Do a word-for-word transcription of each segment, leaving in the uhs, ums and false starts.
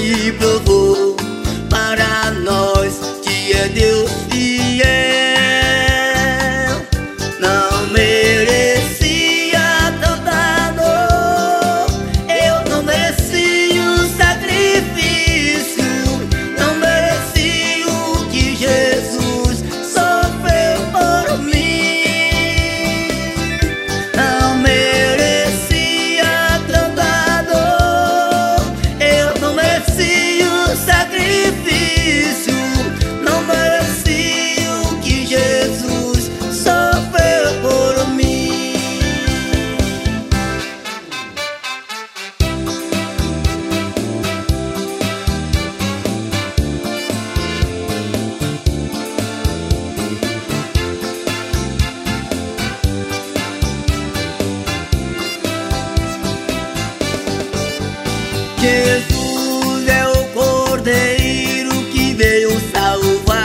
e provou para nós que é Deus fiel. Não merecia tanta dor, eu não mereci o sacrifício, não mereci o que Jesus sofreu por mim. Não merecia tanta dor, eu não mereci o sacrifício, não mereci o que Jesus sofreu por mim. Jesus é o Cordeiro que veio salvar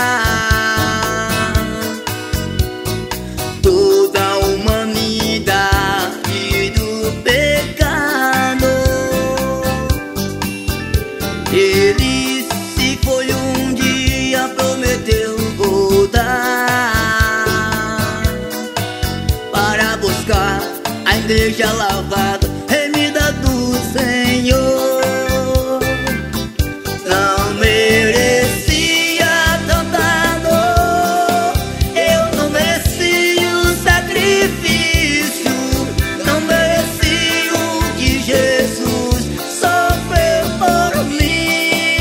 toda a humanidade do pecado. Ele se foi um dia, prometeu voltar para buscar a igreja lavada, remida do Senhor. Não merecia tanta dor, eu não mereci o sacrifício, não mereci o que Jesus sofreu por mim.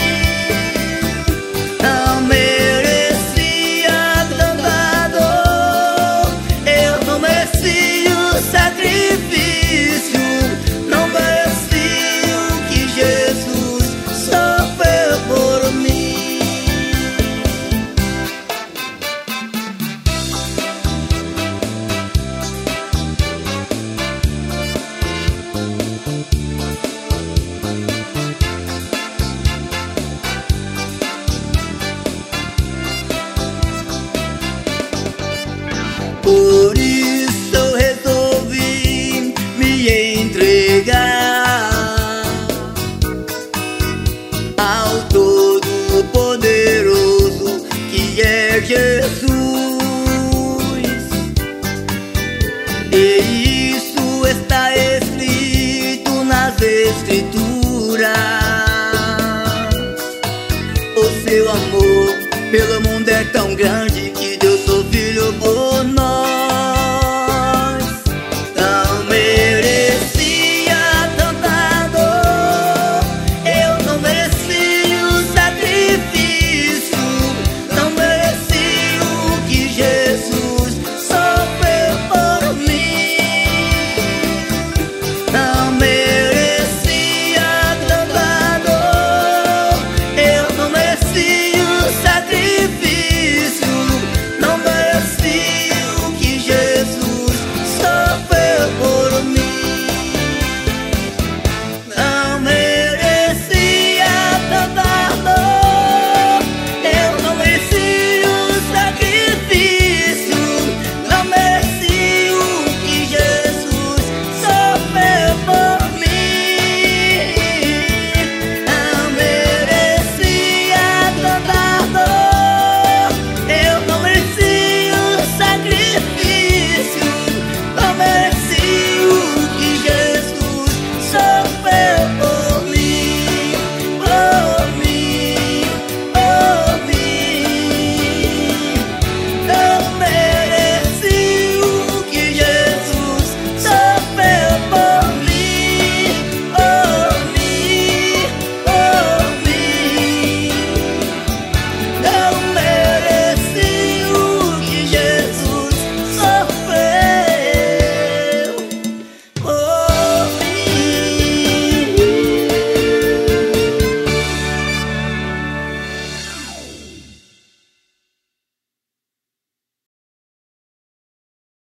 Não merecia tanta dor, eu não mereci o sacrifício, não mereci o que Jesus sofreu por mim. Por isso eu resolvi me entregar ao Todo-Poderoso que é Jesus. E isso está escrito nas Escrituras. O seu amor pelo mundo é tão grande que deu seu filho por